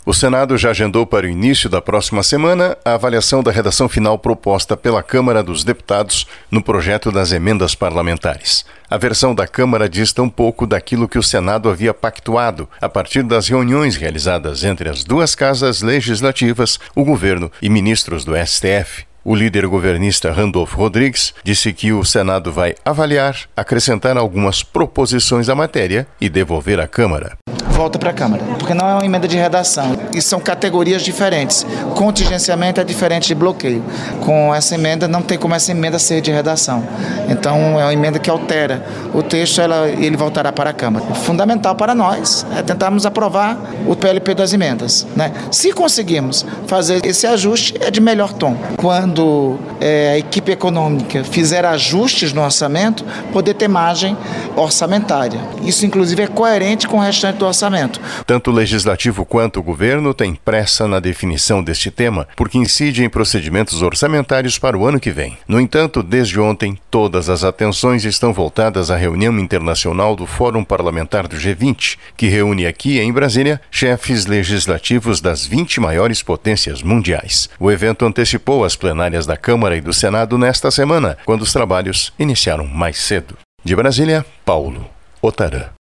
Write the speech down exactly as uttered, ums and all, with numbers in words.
O Senado já agendou para o início da próxima semana a avaliação da redação final proposta pela Câmara dos Deputados no projeto das emendas parlamentares. A versão da Câmara dista um pouco daquilo que o Senado havia pactuado a partir das reuniões realizadas entre as duas casas legislativas, o governo e ministros do S T F. O líder governista Randolfo Rodrigues disse que o Senado vai avaliar, acrescentar algumas proposições à matéria e devolver à Câmara. Volta para a Câmara, porque não é uma emenda de redação e são categorias diferentes. Contingenciamento é diferente de bloqueio. Com essa emenda não tem como essa emenda ser de redação. Então é uma emenda que altera o texto, ela, ele voltará para a Câmara. Fundamental para nós é tentarmos aprovar o P L P das emendas, né? Se conseguirmos fazer esse ajuste, é de melhor tom. Quando é, a equipe econômica fizer ajustes no orçamento, poder ter margem orçamentária. Isso inclusive é coerente com o restante do orçamento. Tanto o Legislativo quanto o Governo têm pressa na definição deste tema, porque incide em procedimentos orçamentários para o ano que vem. No entanto, desde ontem, todas as atenções estão voltadas à reunião internacional do Fórum Parlamentar do G vinte, que reúne aqui em Brasília chefes legislativos das vinte maiores potências mundiais. O evento antecipou as plenárias da Câmara e do Senado nesta semana, quando os trabalhos iniciaram mais cedo. De Brasília, Paulo Otarã.